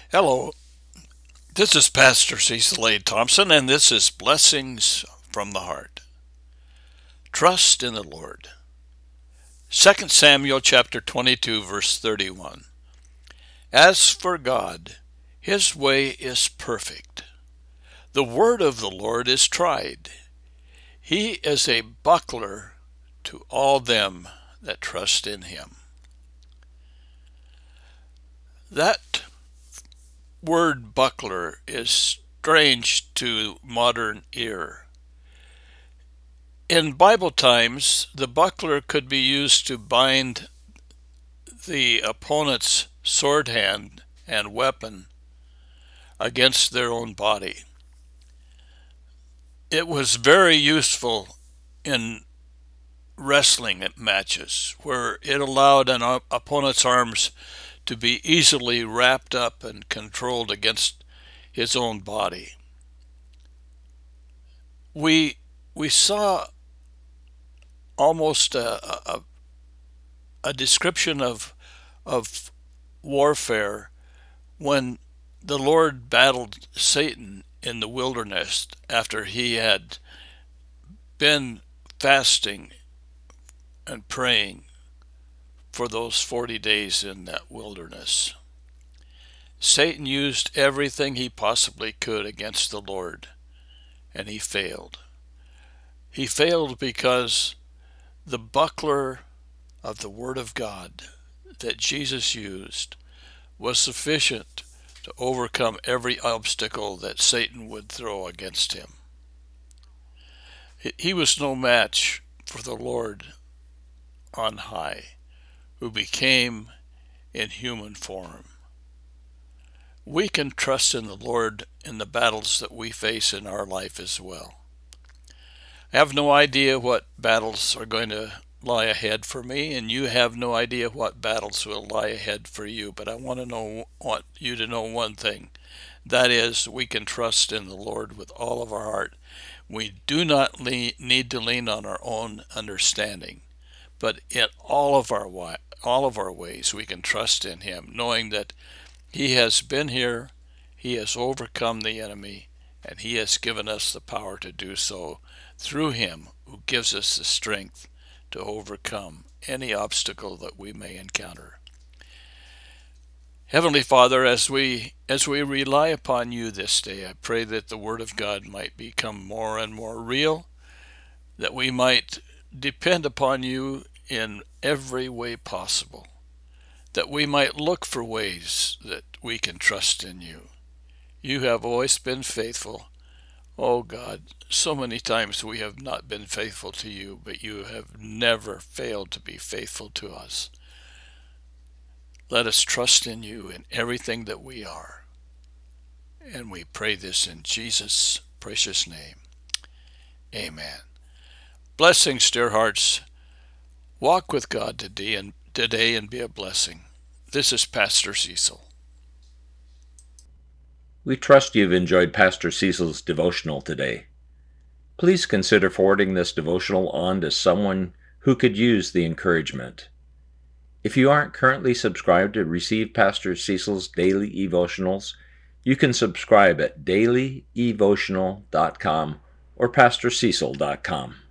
Hello, this is Pastor Cecil A. Thompson, and this is Blessings from the Heart. Trust in the Lord. 2 Samuel chapter 22, verse 31. As for God, his way is perfect. The word of the Lord is tried. He is a buckler to all them that trust in him. That word buckler is strange to modern ear. In Bible times, the buckler could be used to bind the opponent's sword hand and weapon against their own body. It was very useful in wrestling matches where it allowed an opponent's arms to be easily wrapped up and controlled against his own body. We we saw almost a description of warfare when the Lord battled Satan in the wilderness after he had been fasting and praying for those 40 days in that wilderness. Satan used everything he possibly could against the Lord, and he failed. He failed because the buckler of the Word of God that Jesus used was sufficient to overcome every obstacle that Satan would throw against him. He was no match for the Lord on high, who became in human form. We can trust in the Lord in the battles that we face in our life as well. I have no idea what battles are going to lie ahead for me, and you have no idea what battles will lie ahead for you, but I want you to know one thing. That is, we can trust in the Lord with all of our heart. We do not need to lean on our own understanding, but in all of our ways we can trust in him, knowing that he has been here, he has overcome the enemy, and he has given us the power to do so through him who gives us the strength to overcome any obstacle that we may encounter. Heavenly Father, as we rely upon you this day, I pray that the Word of God might become more and more real, that we might depend upon you in every way possible, that we might look for ways that we can trust in you. You have always been faithful. Oh God, so many times we have not been faithful to you, but you have never failed to be faithful to us. Let us trust in you in everything that we are. And we pray this in Jesus' precious name. Amen. Blessings, dear hearts. Walk with God today and be a blessing. This is Pastor Cecil. We trust you've enjoyed Pastor Cecil's devotional today. Please consider forwarding this devotional on to someone who could use the encouragement. If you aren't currently subscribed to receive Pastor Cecil's daily devotionals, you can subscribe at dailyevotional.com or pastorcecil.com.